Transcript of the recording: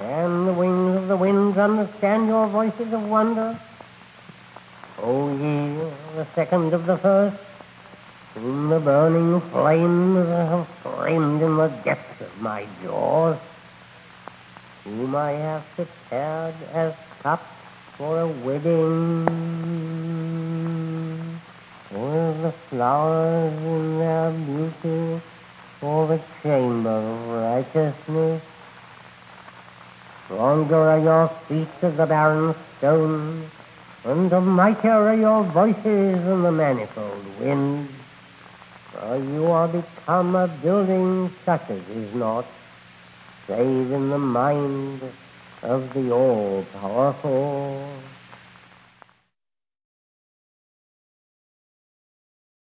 Can the wings of the winds understand your voices of wonder? O ye, the second of the first, whom the burning flames have framed in the depths of my jaws, whom I have prepared as cups for a wedding, with the flowers in their beauty for the chamber of righteousness. Stronger are your feet than the barren stones, and mightier are your voices than the manifold winds. For you are become a building such as is not, save in the mind of the all-powerful.